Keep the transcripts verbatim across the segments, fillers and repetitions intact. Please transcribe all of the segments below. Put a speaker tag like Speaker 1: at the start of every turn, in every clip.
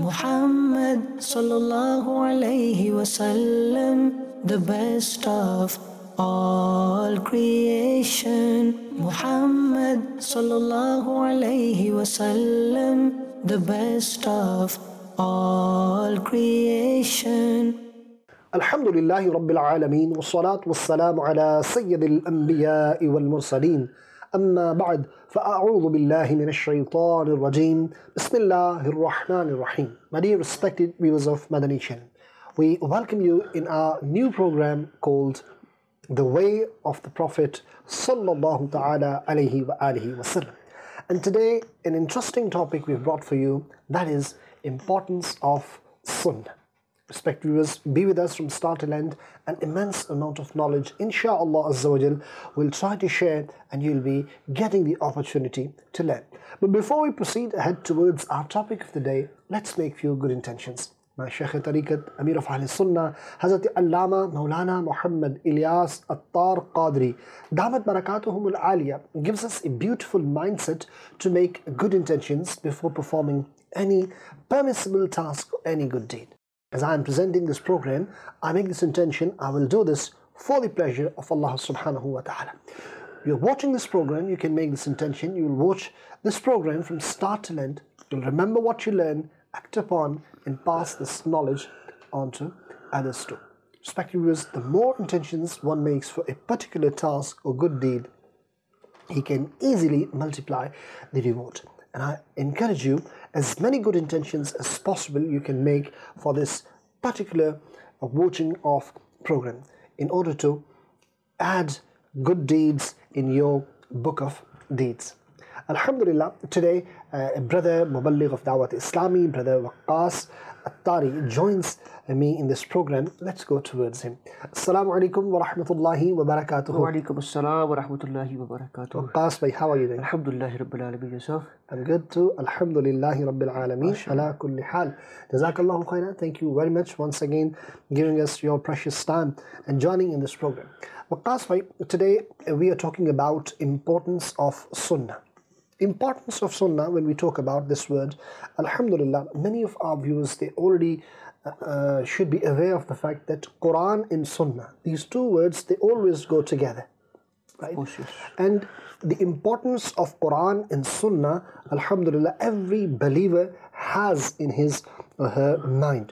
Speaker 1: Muhammad sallallahu alayhi wasallam, the best of all creation. Muhammad sallallahu alayhi wasallam, the best of all creation.
Speaker 2: Alhamdulillahi Rabbil Alameen, wa salatu wa salamu ala Sayyidil Anbiya'i wal Mursaleen. Amma ba'd, fa'a'udhu billahi minash shaitanir rajeem. Bismillahir Rahmanir Rahim. My dear respected viewers of Madani Channel, we welcome you in our new program called The Way of the Prophet Sallallahu Ta'ala Alayhi Wa Alihi Wasallam. And today, an interesting topic we've brought for you, that is importance of Sunnah. Respected viewers, be with us from start to end. An immense amount of knowledge, inshaAllah Azza wa Jal, we'll try to share, and you'll be getting the opportunity to learn. But before we proceed ahead towards our topic of the day, let's make few good intentions. My Shaykh Tariqat, Amir of Ahl Sunnah, Hazrat Allama Maulana Muhammad Ilyas Attar Qadri, Damat Barakatuhum Al-Aliyah, gives us a beautiful mindset to make good intentions before performing any permissible task or any good deed. As I am presenting this program, I make this intention, I will do this for the pleasure of Allah subhanahu wa ta'ala. You're watching this program, you can make this intention, you will watch this program from start to end, you'll remember what you learn, act upon, and pass this knowledge on to others too. Respected viewers, the more intentions one makes for a particular task or good deed, he can easily multiply the reward. And I encourage you, as many good intentions as possible you can make for this particular watching of program in order to add good deeds in your book of deeds. Alhamdulillah, today uh, a brother Muballigh of Dawat Islami, brother Waqqas Attari, joins me in this program. Let's go towards him. Assalamu alaikum wa rahmatullahi wa barakatuh.
Speaker 3: Wa alaikum assalam wa rahmatullahi wa barakatuh.
Speaker 2: Waqqas bhai, how are you doing?
Speaker 3: Alhamdulillahi Rabbil Alameen. Yourself?
Speaker 2: I'm good too. Alhamdulillahi Rabbil Alameen. Ala kulli hal. Jazakallahu khairan. Thank you very much once again giving us your precious time and joining in this program. Waqqas bhai, today we are talking about importance of Sunnah. Importance of Sunnah, when we talk about this word, Alhamdulillah, many of our viewers, they already uh, should be aware of the fact that Quran and Sunnah, these two words, they always go together, right?
Speaker 3: Oh, yes.
Speaker 2: And the importance of Quran and Sunnah, Alhamdulillah, every believer has in his or her mind.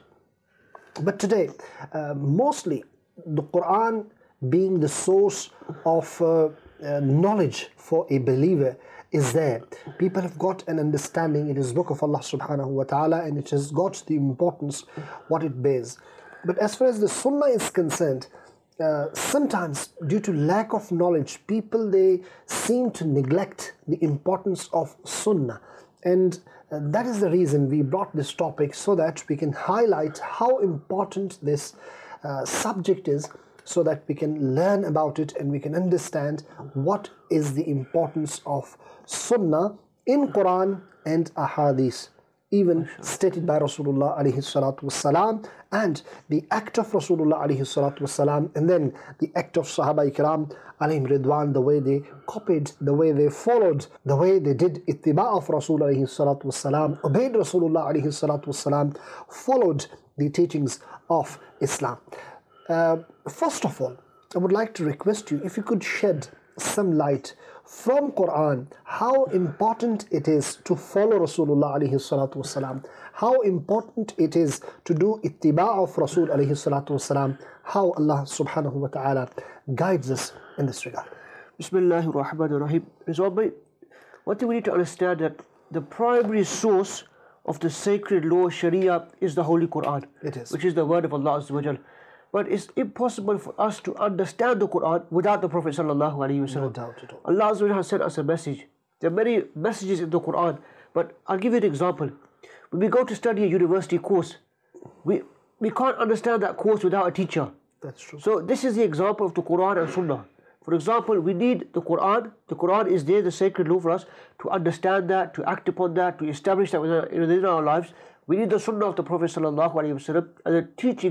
Speaker 2: But today, uh, mostly the Quran being the source of uh, uh, knowledge for a believer is there. People have got an understanding. It is book of Allah subhanahu wa ta'ala, and it has got the importance what it bears. But as far as the Sunnah is concerned, uh, sometimes due to lack of knowledge, people, they seem to neglect the importance of Sunnah. And uh, that is the reason we brought this topic, so that we can highlight how important this uh, subject is, so that we can learn about it and we can understand what is the importance of Sunnah in Quran and Ahadith, even stated by Rasulullah alayhi salatu wasalam, and the act of Rasulullah alayhi salatu wasalam, and then the act of Sahaba Ikram alayhim Ridwan, the way they copied, the way they followed, the way they did ittiba of Rasul alayhi salatu wasalam, obeyed Rasulullah alayhi salatu wasalam, followed the teachings of Islam. Uh, first of all, I would like to request you, if you could shed some light from Quran, how important it is to follow Rasulullah alayhi salatu wasalam, how important it is to do ittiba of Rasul alayhi salatu wasalam, how Allah subhanahu wa ta'ala guides us in this regard.
Speaker 3: Bismillahir Rahmanir Rahim. Rizwan, one thing we need to understand, that the primary source of the sacred law Sharia is the Holy Quran.
Speaker 2: It is.
Speaker 3: Which is the word of Allah Azza wa Jal. But it's impossible for us to understand the Quran without the Prophet sallallahu alaihi wasallam.
Speaker 2: No doubt at all.
Speaker 3: Allah Azza wa Jalla has sent us a message. There are many messages in the Quran, but I'll give you an example. When we go to study a university course, we we can't understand that course without a teacher.
Speaker 2: That's true.
Speaker 3: So this is the example of the Quran and Sunnah. For example, we need the Quran. The Quran is there, the sacred law for us, to understand that, to act upon that, to establish that within our lives. We need the Sunnah of the Prophet sallallahu alaihi wasallam and the teachings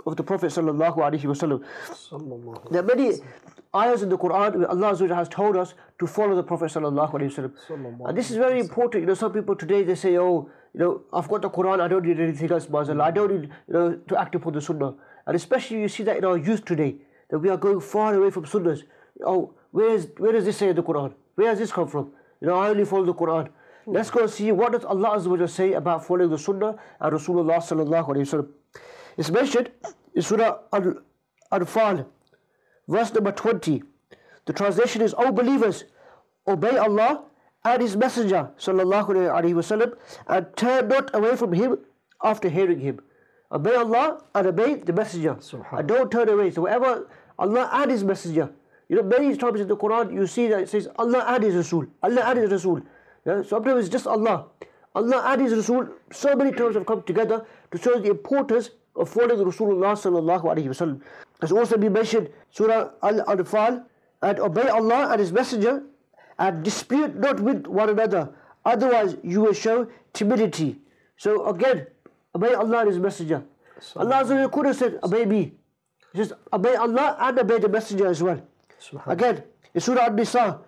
Speaker 3: of the Prophet sallallahu alaihi wasallam. There are many ayahs in the Quran where Allah Azza wa Jalla has told us to follow the Prophet sallallahu alaihi wasallam. And this is very important. You know, some people today they say, oh, you know, I've got the Quran, I don't need anything else, Mazallah. I don't need, you know, to act upon the Sunnah. And especially you see that in our youth today, that we are going far away from Sunnahs. Oh, where is where does this say in the Quran? Where does this come from? You know, I only follow the Quran. Let's go and see what does Allah Azza wa Jalla say about following the Sunnah and Rasulullah sallallahu alaihi wasallam. It's mentioned in Surah Al-Anfal, verse number twenty. The translation is, O believers, obey Allah and His Messenger sallallahu alaihi wasallam and turn not away from Him after hearing Him. Obey Allah and obey the Messenger. And don't turn away. So whatever Allah and His Messenger. You know, many times in the Quran you see that it says Allah and His Rasul. Allah and His Rasul. Yeah? Sometimes it's just Allah. Allah and His Rasul, so many terms have come together to show the importance of following Rasulullah sallallahu alaihi wasallam. As also been mentioned, Surah Al-Anfal, and obey Allah and His Messenger, and dispute not with one another, otherwise you will show timidity. So again, obey Allah and His Messenger. Allah Azza wa Jalla could have said, obey me. He says, obey Allah and obey the Messenger as well. Again, in Surah An-Nisa,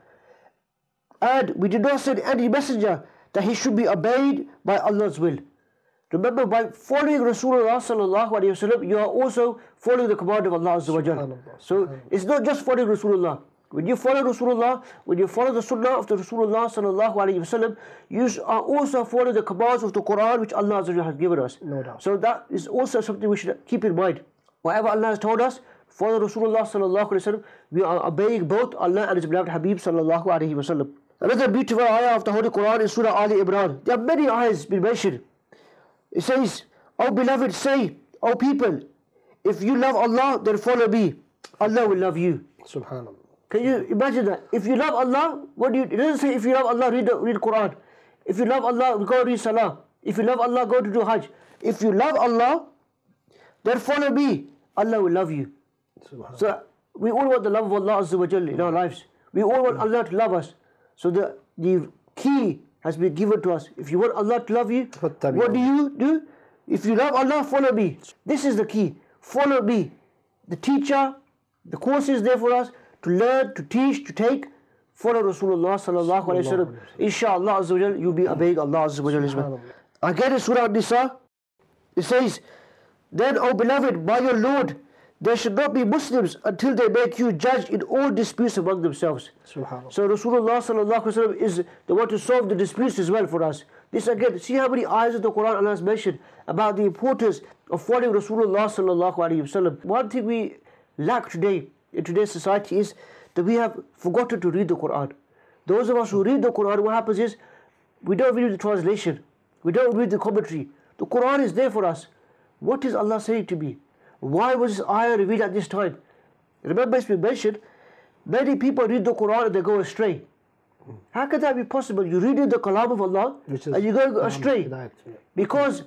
Speaker 3: and we did not send any messenger that he should be obeyed by Allah's will. Remember, by following Rasulullah sallallahu alaihi wasallam, you are also following the command of Allah Azza wa Jalla. So it's not just following Rasulullah. When you follow Rasulullah, when you follow the Sunnah of the Rasulullah sallallahu alaihi wasallam, you are also following the commands of the Quran which Allah Azza wa Jalla has given us.
Speaker 2: No doubt.
Speaker 3: So that is also something we should keep in mind. Whatever Allah has told us, follow Rasulullah sallallahu alaihi wasallam. We are obeying both Allah and His beloved Habib sallallahu alaihi wasallam. Another beautiful ayah of the Holy Quran is Surah Ali Imran. There are many ayahs been mentioned. It says, O beloved, say, O people, if you love Allah, then follow me. Allah will love you.
Speaker 2: Subhanallah.
Speaker 3: Can you imagine that? If you love Allah, what do you, it doesn't say if you love Allah, read the read Quran. If you love Allah, go read Salah. If you love Allah, go to do Hajj. If you love Allah, then follow me. Allah will love you. So we all want the love of Allah Azza wa Jalla in our lives. We all want Allah to love us. So the, the key has been given to us. If you want Allah to love you, what do you do? If you love Allah, follow me. This is the key. Follow me. The teacher, the course is there for us to learn, to teach, to take. Follow Rasulullah sallallahu alaihi wasallam. Inshallah Azza wa Jalla, you'll be obeying Allah Azza wa Jalla as well. Again in Surah An-Nisa, it says, then, O beloved, by your Lord, there should not be Muslims until they make you judge in all disputes among themselves. So Rasulullah sallallahu alaihi wasallam is the one to solve the disputes as well for us. This again, see how many ayahs of the Quran Allah has mentioned about the importance of following Rasulullah sallallahu alaihi wasallam. One thing we lack today in today's society is that we have forgotten to read the Quran. Those of us who read the Quran, what happens is we don't read the translation, we don't read the commentary. The Quran is there for us. What is Allah saying to me? Why was this ayah revealed at this time? Remember, it's been mentioned, many people read the Quran and they go astray. How can that be possible? You read the Kalam of Allah and you go astray because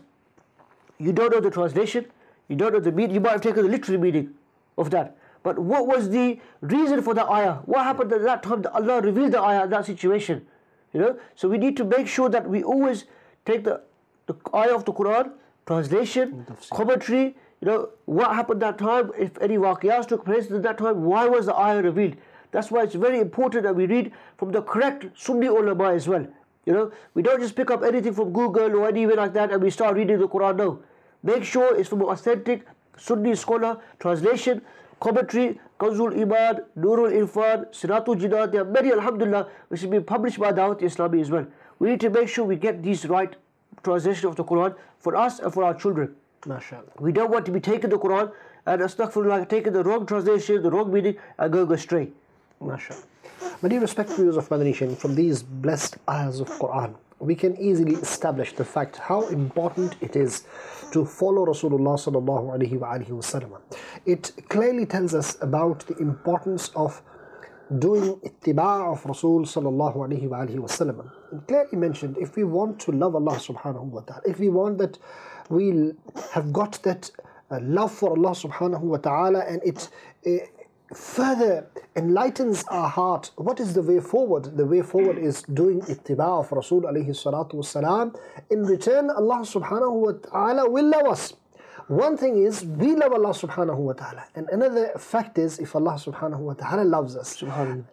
Speaker 3: you don't know the translation, you don't know the meaning. You might have taken the literal meaning of that. But what was the reason for the ayah? What happened at that time that Allah revealed the ayah in that situation? You know, so we need to make sure that we always take the, the ayah of the Quran, translation, commentary. You know, what happened that time, if any waqiyas took place at that time, why was the ayah revealed? That's why it's very important that we read from the correct Sunni ulama as well. You know, we don't just pick up anything from Google or anywhere like that and we start reading the Quran. No. Make sure it's from an authentic Sunni scholar, translation, commentary, Kanzul Iman, Nurul Irfan, Siratul Jinad. There are many, alhamdulillah, which have been published by Dawat Islami as well. We need to make sure we get these right translation of the Quran for us and for our children.
Speaker 2: MashaAllah.
Speaker 3: We don't want to be taking the Quran and astaghfirullah, taking the wrong translation, the wrong meaning and going astray.
Speaker 2: MashaAllah. Many respected viewers of Madani Nation, from these blessed ayahs of Quran, we can easily establish the fact how important it is to follow Rasulullah sallallahu alaihi wa alihi wasallam. It clearly tells us about the importance of doing ittiba' of Rasul sallallahu alaihi wa alihi wasallam. It clearly mentioned, if we want to love Allah subhanahu wa ta'ala, if we want that we'll have got that uh, love for Allah subhanahu wa ta'ala, and it uh, further enlightens our heart, what is the way forward? The way forward is doing ittiba' of Rasul alayhi salatu wasalam. In return, Allah subhanahu wa ta'ala will love us. One thing is we love Allah subhanahu wa ta'ala, and another fact is if Allah subhanahu wa ta'ala loves us.
Speaker 3: Subhanallah.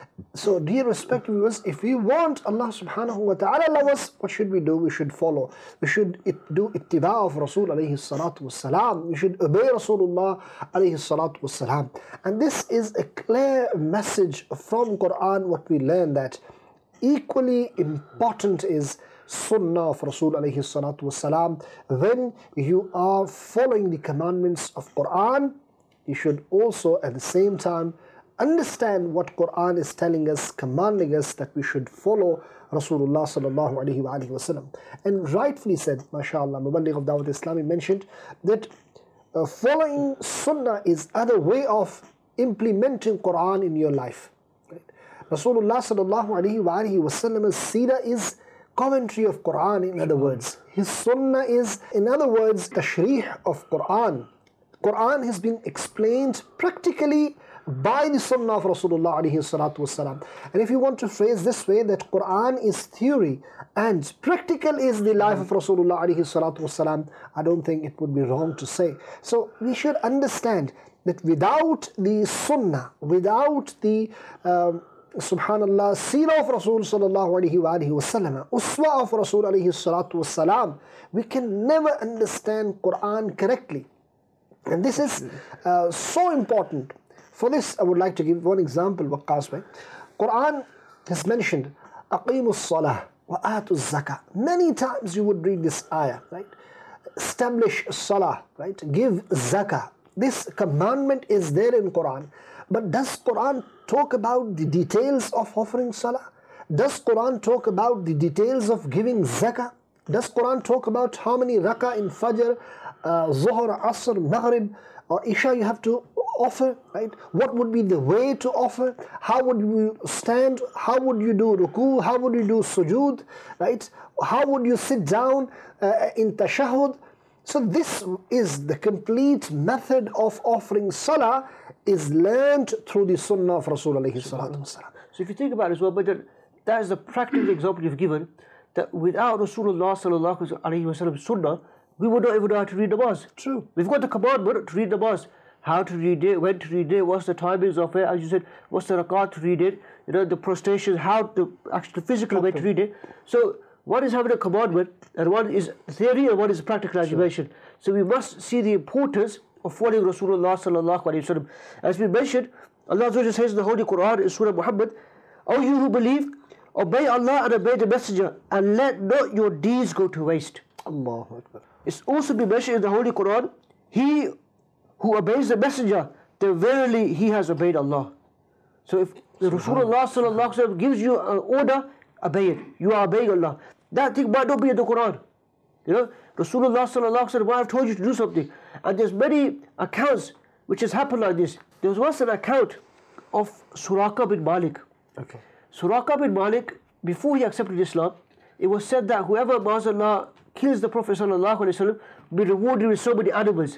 Speaker 2: So dear respected viewers, if we want Allah subhanahu wa ta'ala love us, what should we do? We should follow. We should it, do ittiba of Rasul alayhi salatu wassalam. We should obey Rasulullah alayhi salatu wassalam. And this is a clear message from Quran, what we learn, that equally important is Sunnah of Rasul alayhi salatu wasalam. When you are following the commandments of Quran, you should also at the same time understand what Quran is telling us, commanding us that we should follow Rasulullah sallallahu alayhi wa alayhi wasallam. And rightfully said, mashallah, Muballigh of Dawat Islami mentioned that uh, following Sunnah is other way of implementing Quran in your life. Right? Rasulullah sallallahu alayhi wa alayhi wasallam's seerah is commentary of Quran, in other words. His sunnah is, in other words, tashrih of Quran. Quran has been explained practically by the sunnah of Rasulullah alayhi salatu wasalam. And if you want to phrase this way, that Quran is theory and practical is the life of Rasulullah alayhi salatu wasalam, I don't think it would be wrong to say. So we should understand that without the sunnah, without the um, Subhanallah, seerah of Rasul sallallahu alayhi wa alayhi wasallam, uswa of Rasul alayhi salatu wasalam, we can never understand Quran correctly. And this is uh, so important. For this, I would like to give one example, Waqqas bhai. Quran has mentioned, Aqimus salah wa atuz zakah. Many times you would read this ayah, right? Establish salah, right? Give zakah. This commandment is there in Quran. But does Quran talk about the details of offering salah? Does Quran talk about the details of giving zakah? Does Quran talk about how many rakah in Fajr, uh, Zuhr, Asr, Maghrib, or Isha you have to offer, right? What would be the way to offer? How would you stand? How would you do ruku? How would you do sujood, right? How would you sit down uh, in tashahhud? So this is the complete method of offering salah is learned through the sunnah of Rasul alayhi salatu wasalam.
Speaker 3: So if you think about it as well, but that, that is the practical example you've given, that without Rasulullah sallallahu alayhi wasallam's sunnah, we would not even know how to read namaz.
Speaker 2: True.
Speaker 3: We've got the commandment to read namaz, how to read it, when to read it, what's the timings of it, as you said, what's the rakat to read it, you know, the prostrations, how to actually physically way to read it. So one is having a commandment, and one is theory, and one is practical application. Sure. So we must see the importance of following Rasulullah sallallahu alayhi wa sallam. As we mentioned, Allah Azza says in the Holy Quran in Surah Muhammad, O you who believe, obey Allah and obey the Messenger, and let not your deeds go to waste.
Speaker 2: Allahu Akbar.
Speaker 3: It's also been mentioned in the Holy Quran, he who obeys the Messenger, then verily he has obeyed Allah. So if the Rasulullah sallallahu alayhi wa sallam gives you an order, obey it. You are obeying Allah. That thing might not be in the Quran. You know, Rasulullah sallallahu alaihi wasallam might have told you to do something. And there's many accounts which has happened like this. There was once an account of Suraka bin Malik.
Speaker 2: Okay.
Speaker 3: Suraka bin Malik, before he accepted Islam, it was said that whoever Ma'azallah kills the Prophet sallallahu alaihi wasallam will be rewarded with so many animals.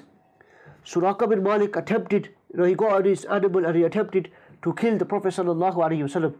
Speaker 3: Suraka bin Malik attempted, you know, he got on his animal and he attempted to kill the Prophet sallallahu alaihi wasallam.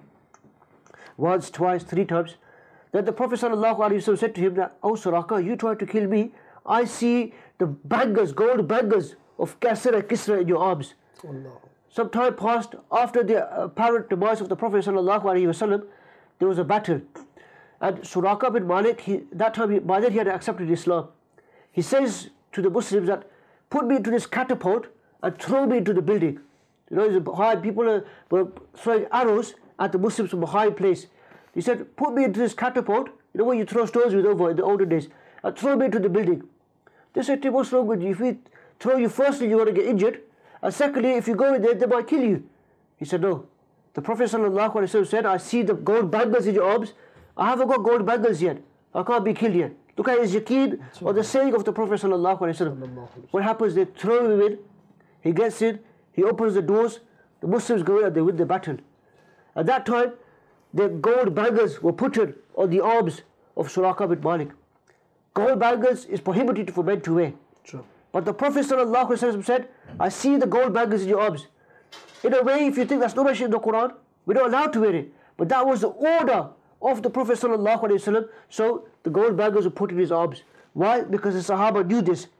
Speaker 3: Once, twice, three times. Then the Prophet ﷺ said to him that, "Oh Suraka, you tried to kill me. I see the bangers, gold bangers of Kasr and Kisra in your arms."
Speaker 2: Oh, no.
Speaker 3: Some time passed after the apparent demise of the Prophet ﷺ, there was a battle. And Suraka bin Malik, he, that time, he, by then he had accepted Islam. He says to the Muslims that, "Put me into this catapult and throw me into the building." You know, behind, people are, were throwing arrows at the Muslims from a high place. He said, "Put me into this catapult," you know what you throw stones with over in the olden days, "and throw me into the building." They said to him, "What's wrong with you? If we throw you, firstly you're going to get injured, and secondly, if you go in there, they might kill you." He said, "No." The Prophet ﷺ said, "I see the gold bangles in your arms. I haven't got gold bangles yet. I can't be killed yet." Look at his yaqeen or the saying of the Prophet ﷺ. What happens? They throw him in, he gets in, he opens the doors, the Muslims go in and they win the battle. At that time, the gold bangles were put on the arms of Suraka bin Malik. Gold bangles is prohibited for men to wear.
Speaker 2: True.
Speaker 3: But the Prophet ﷺ said, "I see the gold bangles in your arms." In a way, if you think that's not mentioned in the Quran, we're not allowed to wear it. But that was the order of the Prophet ﷺ. So the gold bangles were put in his arms. Why? Because the Sahaba knew this.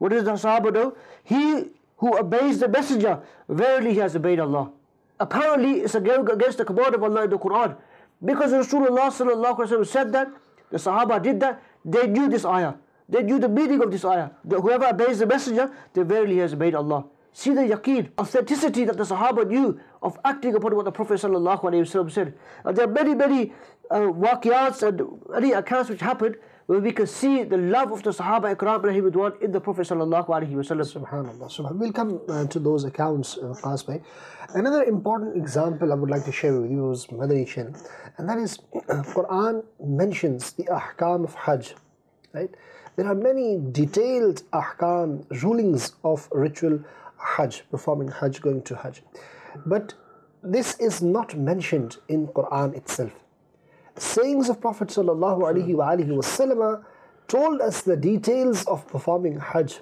Speaker 3: What does the Sahaba do? He who obeys the messenger, verily he has obeyed Allah. Apparently it's against the command of Allah in the Quran. Because Rasulullah sallallahu alaihi wasallam said that, the Sahaba did that, they knew this ayah. They knew the meaning of this ayah. That whoever obeys the messenger, then verily he has obeyed Allah. See the yaqeen, authenticity that the Sahaba knew of acting upon what the Prophet sallallahu alaihi wasallam said. And there are many, many uh, waqiyats and many accounts which happened where we can see the love of the Sahaba Ikram alayhi ridwan in the Prophet sallallahu alaihi wasallam.
Speaker 2: Subhanallah. Subhanallah. We'll come uh, to those accounts, uh, Qas bhai. Another important example I would like to share with you is Madani Chin, and that is Quran mentions the ahkam of Hajj. Right? There are many detailed ahkam, rulings of ritual Hajj, performing Hajj, going to Hajj. But this is not mentioned in Quran itself. Sayings of Prophet sallallahu alaihi wasallam told us the details of performing Hajj.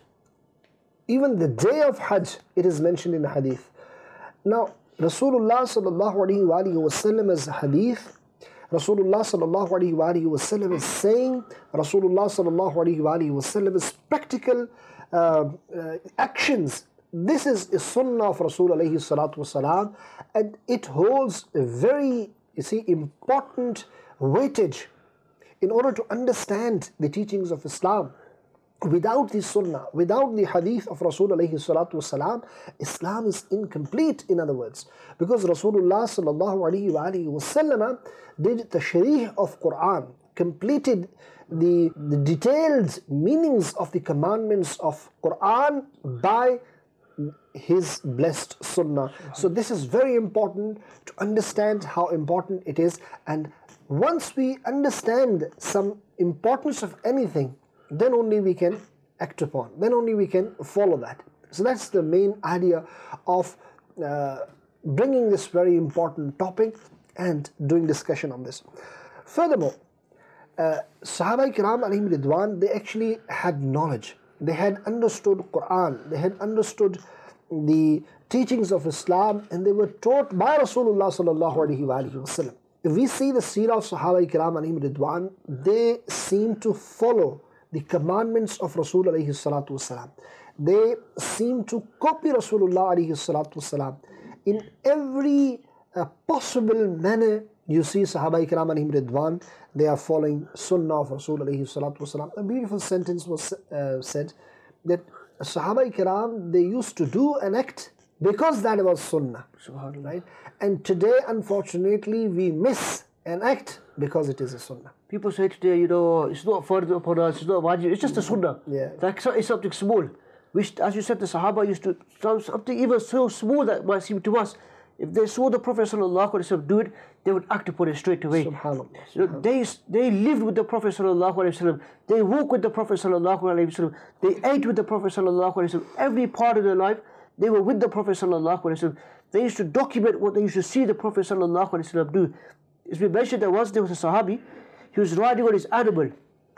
Speaker 2: Even the day of Hajj, it is mentioned in the hadith. Now, Rasulullah sallallahu alaihi wasallam's hadith, Rasulullah sallallahu alaihi wasallam is saying, Rasulullah sallallahu alaihi wasallam's practical uh, uh, actions. This is the sunnah of Rasul alayhi salatu wasalam, and it holds a very, you see, important weightage in order to understand the teachings of Islam. Without the sunnah, without the hadith of Rasul alayhi salatu wasalam, Islam is incomplete, in other words. Because Rasulullah sallallahu alayhi wasallam did tashrih of Quran, completed the, the detailed meanings of the commandments of Quran by his blessed sunnah. So this is very important to understand how important it is, and once we understand some importance of anything, then only we can act upon, then only we can follow that. So that's the main idea of uh, bringing this very important topic and doing discussion on this. Furthermore, uh, Sahaba Kiram alayhim ridwan, they actually had knowledge. They had understood Quran, they had understood the teachings of Islam, and they were taught by Rasulullah sallallahu alaihi wasallam. If we see the seerah of Sahaba Kiram alayhim ridwan, they seem to follow the commandments of Rasul alayhi salatu wasalam. They seem to copy Rasulullah alayhi salatu wasalam. In every uh, possible manner, you see Sahaba Kiram alayhim ridwan, they are following sunnah of Rasul alayhi salatu wasalam. A beautiful sentence was uh, said that Sahaba Kiram, they used to do an act because that was sunnah. Right? And today, unfortunately, we miss an act because it is a sunnah.
Speaker 3: People say today, you know, it's not further upon us, it's not wajib, it's just a sunnah.
Speaker 2: Yeah.
Speaker 3: Like, it's something small. Which, as you said, the Sahaba used to, something even so small that might seem to us, if they saw the Prophet sallallahu alaihi wasallam do it, they would act upon it straight away.
Speaker 2: Subhanallah.
Speaker 3: You know, they, they lived with the Prophet sallallahu alaihi wasallam, they walked with the Prophet sallallahu alaihi wasallam, they ate with the Prophet sallallahu alaihi wasallam. Every part of their life, they were with the Prophet sallallahu alaihi wasallam. They used to document what they used to see the Prophet sallallahu alaihi wasallam do. As we mentioned, that once there was a Sahabi, he was riding on his animal.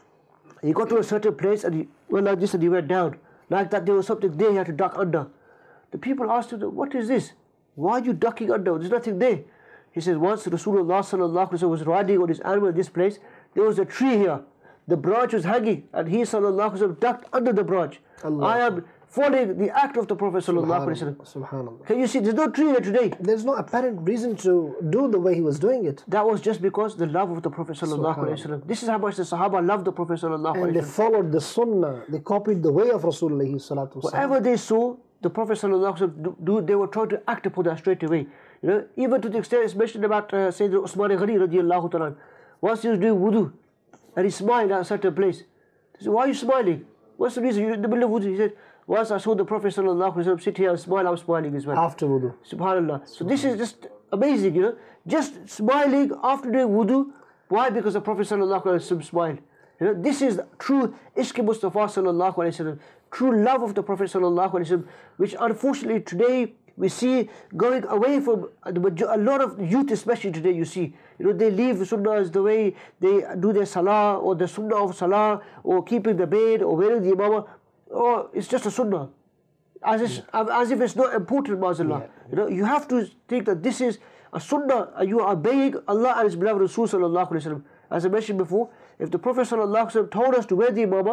Speaker 3: He got to a certain place and he went like this and he went down. Like that there was something there he had to duck under. The people asked him, what is this? Why are you ducking under? There's nothing there. He says, once Rasulullah sallallahu alaihi wasallam was riding on his animal in this place, there was a tree here. The branch was hanging and he sallallahu alaihi wasallam ducked under the branch. Allah. I am following the act of the Prophet sallallahu alaihi wasallam.
Speaker 2: Subhanallah.
Speaker 3: Can you see, there's no tree here today.
Speaker 2: There's no apparent reason to do the way he was doing it.
Speaker 3: That was just because the love of the Prophet sallallahu alaihi wasallam. This is how much the Sahaba loved the Prophet sallallahu alaihi wasallam.
Speaker 2: And they followed the sunnah, they copied the way of Rasulullah sallallahu alaihi wasallam.
Speaker 3: Whatever they saw the Prophet sallallahu alaihi wasallam do, they were trying to act upon that straight away. You know, even to the extent it's mentioned about uh, Sayyidina Usman Ghani radiallahu ta'ala. Once he was doing wudu and he smiled at a certain place. He said, why are you smiling? What's the reason? You're in the middle of wudu. He said, once I saw the Prophet sallallahu alaihi wasallam sit here and smile, I'm smiling as well.
Speaker 2: After wudu.
Speaker 3: Subhanallah. So this is just amazing, you know. Just smiling after doing wudu. Why? Because the Prophet sallallahu alaihi wasallam smiled. You know, this is true Ishq Mustafa sallallahu alaihi wasallam. True love of the Prophet sallallahu alaihi wasallam, which unfortunately today we see going away from a lot of youth, especially today. You see, you know, they leave sunnahs the way they do their salah, or the sunnah of salah, or keeping the bed, or wearing the imamah. Oh, it's just a sunnah, as if, yeah. as if it's not important, Ma'azallah. Yeah. You know, you have to think that this is a sunnah, and you are obeying Allah and His beloved Rasul sallallahu alaihi wasallam. As I mentioned before, if the Prophet sallallahu alaihi wasallam told us to wear the imamah,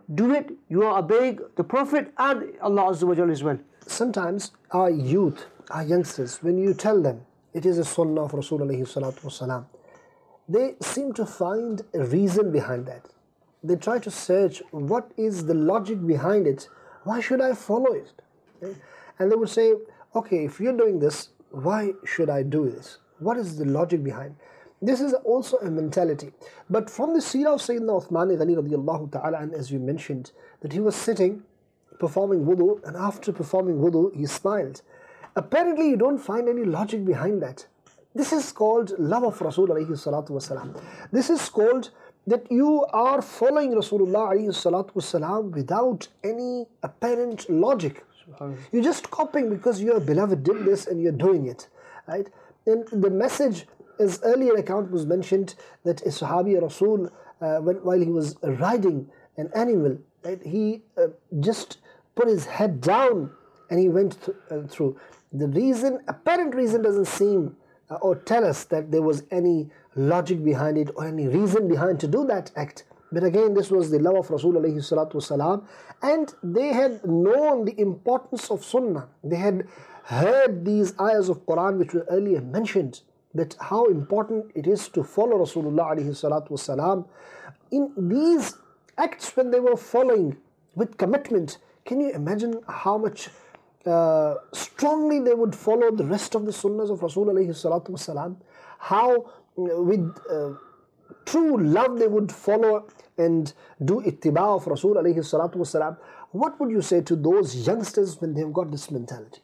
Speaker 3: do it, you are obeying the Prophet and Allah Azza wa Jalla as well.
Speaker 2: Sometimes our youth, our youngsters, when you tell them it is a sunnah of Rasul alayhi salatu wasalam, they seem to find a reason behind that. They try to search what is the logic behind it. Why should I follow it? And they would say, okay, if you're doing this, why should I do this? What is the logic behind? This is also a mentality. But from the seerah of Sayyidina Uthman Ghani radiallahu ta'ala, and as you mentioned, that he was sitting performing wudu, and after performing wudu, he smiled. Apparently, you don't find any logic behind that. This is called love of Rasul alayhi salatu wasalam. This is called that you are following Rasulullah alayhi salatu wasalam without any apparent logic. You're just copying because your beloved did this and you're doing it, right? And the message, as earlier account was mentioned, that a Sahabi Rasul, uh, when, while he was riding an animal, right, he uh, just put his head down and he went th uh, through. The reason, apparent reason doesn't seem uh, or tell us that there was any logic behind it or any reason behind to do that act. But again, this was the love of Rasul alayhi salatu wasalam, and they had known the importance of sunnah. They had heard these ayahs of Quran which were earlier mentioned, that how important it is to follow Rasulullah alayhi salatu wasalam. In these acts, when they were following with commitment, can you imagine how much uh, strongly they would follow the rest of the sunnahs of Rasul alayhi salatu wasalam? How with uh, true love they would follow and do ittiba of Rasul alayhi salatu wasalam. What would you say to those youngsters when they've got this mentality?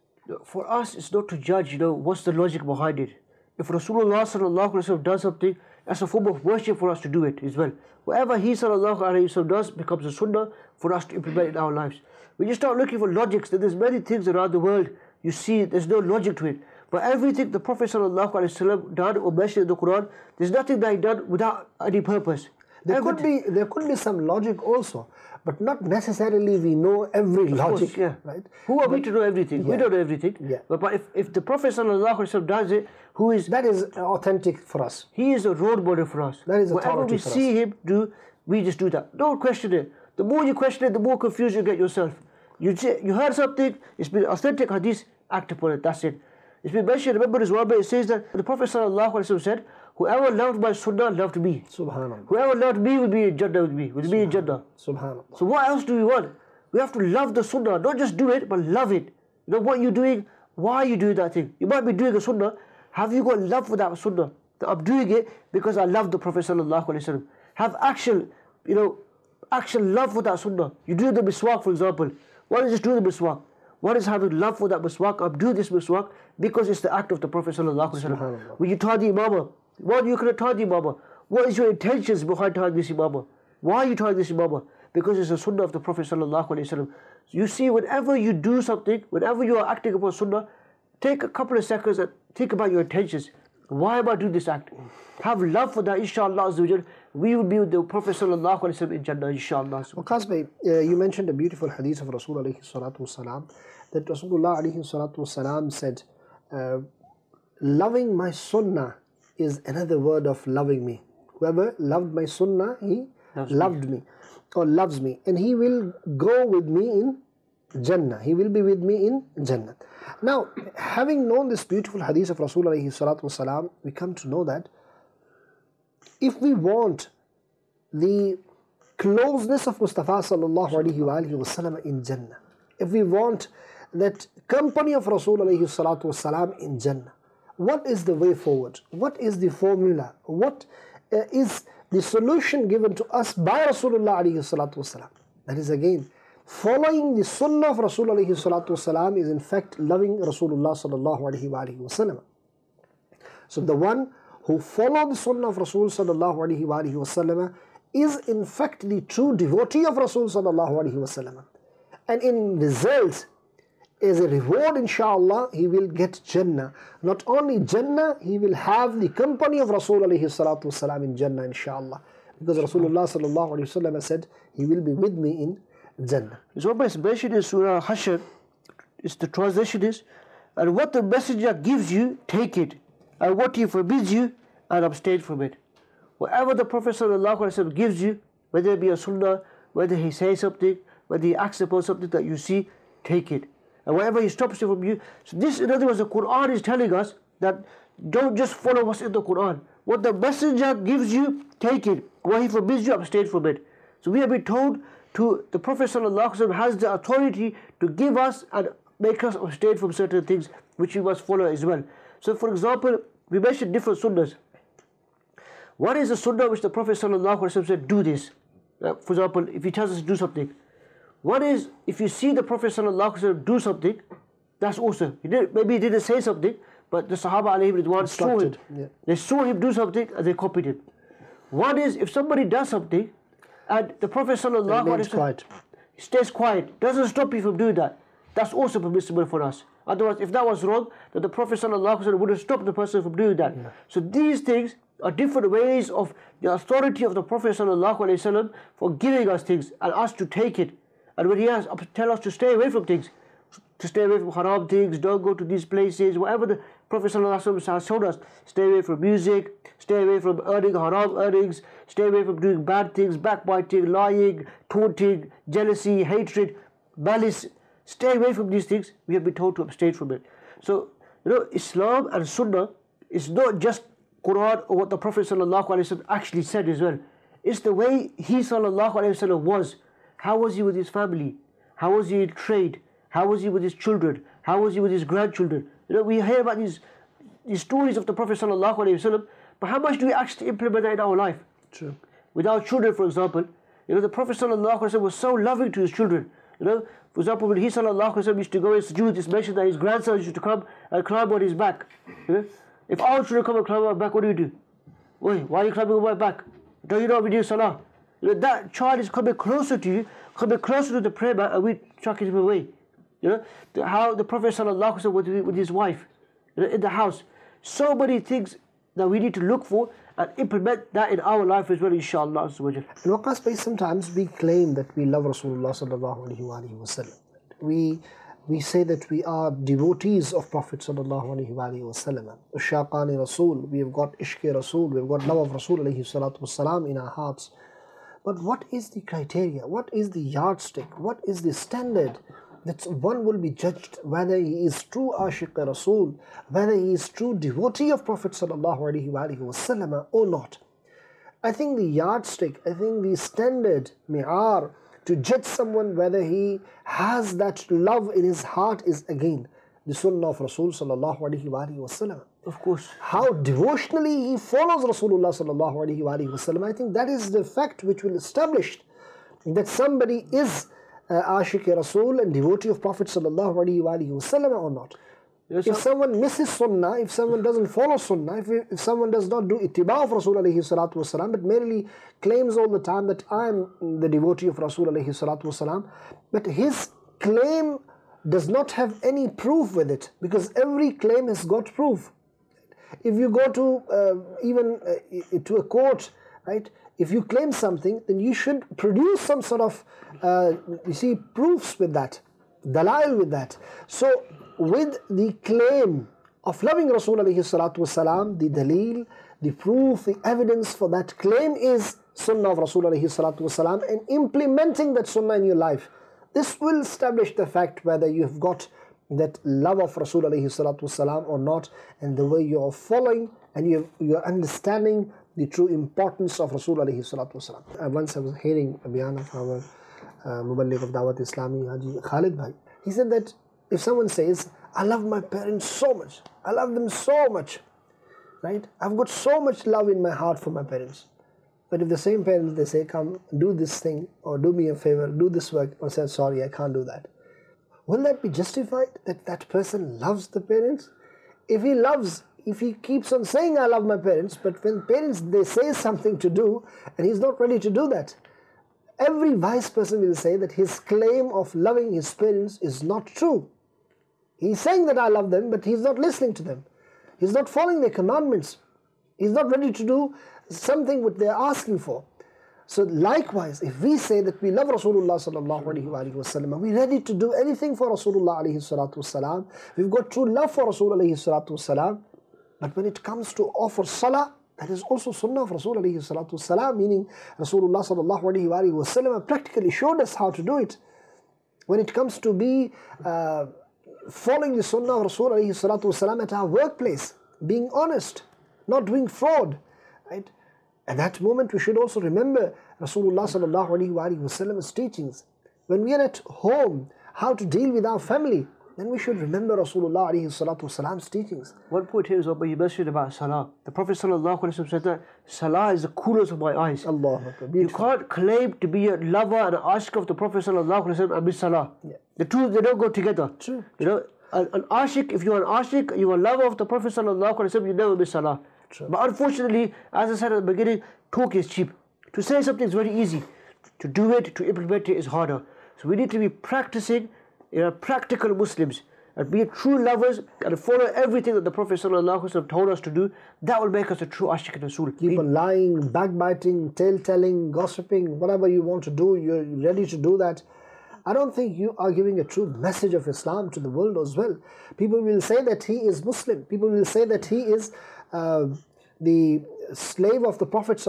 Speaker 3: For us, it's not to judge, you know, what's the logic behind it. If Rasulullah sallallahu alaihi wasallam does something, that's a form of worship for us to do it as well. Whatever he sallallahu alaihi wasallam does becomes a sunnah for us to implement in our lives. We just start looking for logics. There's many things around the world you see, there's no logic to it. But everything the Prophet sallallahu alaihi wasallam done or mentioned in the Quran, there's nothing that he done without any purpose.
Speaker 2: There could be there could be some logic also, but not necessarily we know every
Speaker 3: Of
Speaker 2: logic.
Speaker 3: course, yeah.
Speaker 2: Right?
Speaker 3: Who are we to know everything?
Speaker 2: Yeah.
Speaker 3: We don't know everything.
Speaker 2: Yeah.
Speaker 3: But, but if, if the Prophet sallallahu alaihi wasallam does it, who is
Speaker 2: That is authentic for us.
Speaker 3: he is a role model for us.
Speaker 2: That is
Speaker 3: Whatever
Speaker 2: authority
Speaker 3: we
Speaker 2: for
Speaker 3: see
Speaker 2: us.
Speaker 3: him do, we just do that. Don't question it. The more you question it, the more confused you get yourself. You say, you heard something, it's been authentic hadith, act upon it. That's it. It's been mentioned. Remember as well, but it says that the Prophet sallallahu alaihi wasallam said, "Whoever loved my sunnah loved me.
Speaker 2: Subhanallah.
Speaker 3: Whoever loved me will be in Jannah with me. Will be in Jannah."
Speaker 2: Subhanallah.
Speaker 3: So what else do we want? We have to love the sunnah, not just do it, but love it. You know what you're doing, why are you doing that thing? You might be doing a sunnah, have you got love for that sunnah? That I'm doing it because I love the Prophet sallallahu alaihi wasallam. Have actual, you know, actual love for that sunnah. You do the miswak, for example. What is just doing the miswak? What is having love for that miswak? I'm doing this miswak because it's the act of the Prophet sallallahu alaihi wasallam. When you tie the imamah, what are you going to tie the imamah? What is your intentions behind tying this imamah? Why are you tying this imamah? Because it's a sunnah of the Prophet sallallahu alaihi wasallam. You see, whenever you do something, whenever you are acting upon sunnah, take a couple of seconds and think about your intentions. Why am I doing this act? Have love for that, inshallah azza wa jal. We will be with the Prophet sallallahu alaihi wasallam in Jannah, inshallah.
Speaker 2: Well, Qasbay, uh, you mentioned a beautiful hadith of Rasul alayhi salatu wasalam, that Rasulullah alayhi salatu wasalam said, uh, loving my sunnah is another word of loving me. Whoever loved my sunnah, he
Speaker 3: Loves
Speaker 2: loved me. me or loves me, and he will go with me in Jannah. He will be with me in Jannah. Now, having known this beautiful hadith of Rasul alayhi salatu wasalam, we come to know that if we want the closeness of Mustafa sallallahu alayhi wa alihi wasallam in Jannah, if we want that company of Rasul alayhi salatu wasalam in Jannah, what is the way forward? What is the formula? What uh, is the solution given to us by Rasulullah alayhi salatu wasalam? That is again, following the sunnah of Rasul alayhi salatu wasalam is in fact loving Rasulullah sallallahu alayhi wa alihi wasallam. So the one who follow the sunnah of Rasul sallallahu alayhi wa alihi wasallam is in fact the true devotee of Rasul sallallahu alayhi wasallam. And in result, as a reward, inshallah, he will get Jannah. Not only Jannah, he will have the company of Rasul alayhi salatu wasalam in Jannah, inshallah. Because Rasulullah sallallahu alayhi wasallam said, he will be with me in Jannah.
Speaker 3: So what is mentioned in Surah Hashr, is the translation is, and what the messenger gives you, take it. And what he forbids you, and abstain from it. Whatever the Prophet sallallahu alaihi wasallam gives you, whether it be a sunnah, whether he says something, whether he acts upon something that you see, take it. And whatever he stops you from you. So this, in other words, the Quran is telling us that don't just follow what's in the Quran. What the messenger gives you, take it. What he forbids you, abstain from it. So we have been told to, the Prophet ﷺ has the authority to give us and make us abstain from certain things which we must follow as well. So for example, we mentioned different sunnahs. What is the sunnah which the Prophet ﷺ said, do this? Uh, for example, if he tells us to do something. What is, if you see the Prophet ﷺ do something, that's awesome. He did, maybe he didn't say something, but the Sahaba alayhim ridwan saw him.
Speaker 2: Yeah.
Speaker 3: They saw him do something and they copied him. What is, if somebody does something and the Prophet ﷺ stays quiet, doesn't stop you from doing that, that's also permissible for us. Otherwise, if that was wrong, then the Prophet ﷺ would have stopped the person from doing that. Yeah. So these things are different ways of the authority of the Prophet ﷺ for giving us things and us to take it. And when he has tell us to stay away from things, to stay away from haram things, don't go to these places, whatever the Prophet ﷺ has told us, stay away from music, stay away from earning haram earnings, stay away from doing bad things, backbiting, lying, taunting, jealousy, hatred, malice. Stay away from these things. We have been told to abstain from it. So, you know, Islam and Sunnah is not just Quran or what the Prophet ﷺ actually said as well. It's the way he ﷺ was. How was he with his family? How was he in trade? How was he with his children? How was he with his grandchildren? You know, we hear about these, these stories of the Prophet ﷺ, but how much do we actually implement that in our life?
Speaker 2: True.
Speaker 3: With our children, for example, you know, the Prophet ﷺ was so loving to his children. You know, for example, when he ﷺ used to go in sujood, it's mentioned that his grandsons used to come and climb on his back. You know? If our children come and climb on my back, what do you do? Wait, why are you climbing on my back? Don't you know we do salah? You know, that child is coming closer to you, coming closer to the prayer mat, and we chucking him away. You know, the, how the Prophet ﷺ was with, with his wife, you know, in the house. So many things that we need to look for and implement that in our life as well, inshallah.
Speaker 2: In Waqas Bay, sometimes we claim that we love Rasulullah sallallahu alaihi wasallam. We we say that we are devotees of Prophet sallallahu alaihi wasallam. Ushaqani Rasul, we have got Ishq Rasul, we have got love of Rasul alayhi salatu wasalam in our hearts. But what is the criteria? What is the yardstick? What is the standard that one will be judged whether he is true Ashiq Rasul, whether he is true devotee of Prophet sallallahu alaihi wasallam or not? I think the yardstick, I think the standard mi'ar to judge someone whether he has that love in his heart is again the sunnah of Rasul sallallahu alaihi wasallam.
Speaker 3: Of course.
Speaker 2: How devotionally he follows Rasulullah sallallahu alaihi wasallam. I think that is the fact which will establish that somebody is uh, Ashiq Rasul and devotee of Prophet sallallahu alaihi wasallam or not. Yes, if someone misses sunnah, if someone doesn't follow sunnah, if, if someone does not do ittiba of Rasul alayhi salatu wasalam, but merely claims all the time that I am the devotee of Rasul alayhi salatu wasalam, but his claim does not have any proof with it, because every claim has got proof. If you go to uh, even uh, to a court, right, if you claim something, then you should produce some sort of, uh, you see, proofs with that, dalail with that. So, with the claim of loving Rasul alayhi salatu wasalam, the dalil, the proof, the evidence for that claim is sunnah of Rasul alayhi salatu wasalam, and implementing that sunnah in your life. This will establish the fact whether you have got that love of Rasul alayhi salatu wasalam or not, and the way you are following and you are understanding the true importance of Rasul alayhi salatu wasalam. Uh, once I was hearing a bayan of our uh, Muballigh of Dawat Islami, Haji Khalid Bhai. He said that if someone says, I love my parents so much, I love them so much, right? I've got so much love in my heart for my parents. But if the same parents, they say, come, do this thing, or do me a favor, do this work, or say, sorry, I can't do that. Will that be justified, that that person loves the parents? If he loves, if he keeps on saying, I love my parents, but when parents, they say something to do, and he's not ready to do that, every wise person will say that his claim of loving his parents is not true. He's saying that I love them, but he's not listening to them. He's not following their commandments. He's not ready to do something what they're asking for. So likewise, if we say that we love Rasulullah sallallahu alaihi wasallam, we're ready to do anything for Rasulullah alayhi salatu wasalam, we've got true love for Rasul alayhi salatu wasalam, but when it comes to offer salah, That is also sunnah of Rasul alayhi salatu wasalam, meaning Rasulullah sallallahu alayhi wa alihi wasallam practically showed us how to do it. When it comes to be uh, following the sunnah of Rasul alayhi salatu wasalam at our workplace, being honest, not doing fraud, right? At that moment we should also remember Rasulullah sallallahu alayhi wa alihi wasallam's teachings. When we are at home, how to deal with our family, then we should remember Rasulullah alayhi salatu wasalam's teachings.
Speaker 3: One point here is what you mentioned about Salah. The Prophet sallallahu alaihi wasallam said that Salah is the coolest of my eyes.
Speaker 2: Allah.
Speaker 3: You can't claim to be a lover and an ashq of the Prophet sallallahu alaihi wasallam and miss Salah.
Speaker 2: Yeah.
Speaker 3: The two, they don't go together.
Speaker 2: True.
Speaker 3: You know, an, an ashq, if you're an ashq, you're a lover of the Prophet sallallahu alaihi wasallam, you never miss Salah.
Speaker 2: True.
Speaker 3: But unfortunately, as I said at the beginning, talk is cheap. To say something is very easy. To do it, to implement it is harder. So we need to be practicing, you know, practical Muslims and be true lovers and follow everything that the Prophet ﷺ told us to do. That will make us a true ashq and rasul.
Speaker 2: Keep on lying, backbiting, tale-telling, gossiping, whatever you want to do, you're ready to do that. I don't think you are giving a true message of Islam to the world as well. People will say that he is Muslim. People will say that he is uh, the slave of the Prophet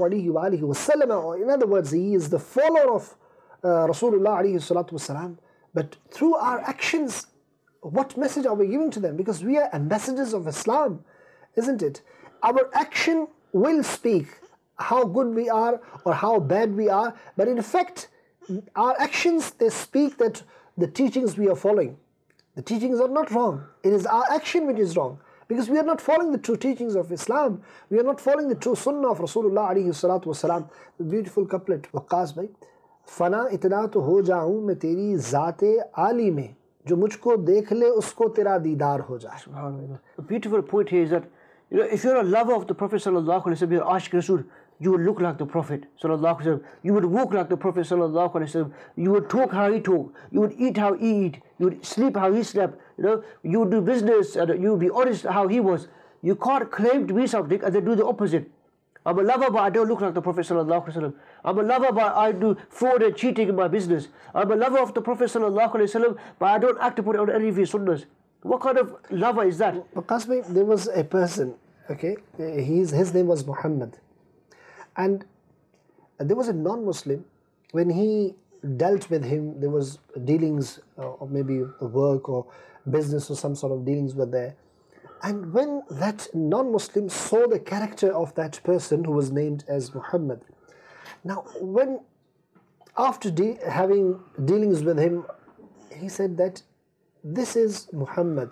Speaker 2: ﷺ, or in other words, he is the follower of uh, Rasulullah alayhi salatu wasalam. But through our actions, what message are we giving to them? Because we are ambassadors of Islam, isn't it? Our action will speak how good we are or how bad we are, but in fact, our actions, they speak that the teachings we are following, the teachings are not wrong. It is our action which is wrong. Because we are not following the true teachings of Islam. We are not following the true sunnah of Rasulullah alayhi salatu wasalam. The beautiful couplet, Waqqas bhai. फना इतना तो हो जाऊं मैं तेरी ज़ाते आली में जो मुझको देख ले उसको तेरा दीदार हो जाए.
Speaker 3: The beautiful point here is that, you know, if you're a lover of the Prophet sallallahu alaihi wasallam, you're ashq rasul, you would look like the Prophet sallallahu alaihi wasallam. You would walk like the Prophet sallallahu alaihi wasallam. You would talk how he talked. You would eat how he eat. You would sleep how he slept. You know, you would do business and you would be honest how he was. You can't claim to be something and then do the opposite. I'm a lover, but I don't look like the Prophet sallallahu alaihi wasallam. I'm a lover, but I do fraud and cheating in my business. I'm a lover of the Prophet sallallahu alaihi wasallam, but I don't act upon it on any of his sunnahs. What kind of lover is that?
Speaker 2: Qasmi, there was a person, okay, his, his name was Muhammad. And there was a non-Muslim, when he dealt with him, there was dealings, uh, or maybe work or business or some sort of dealings were there. And when that non-Muslim saw the character of that person who was named as Muhammad, now when after de having dealings with him, he said that this is Muhammad.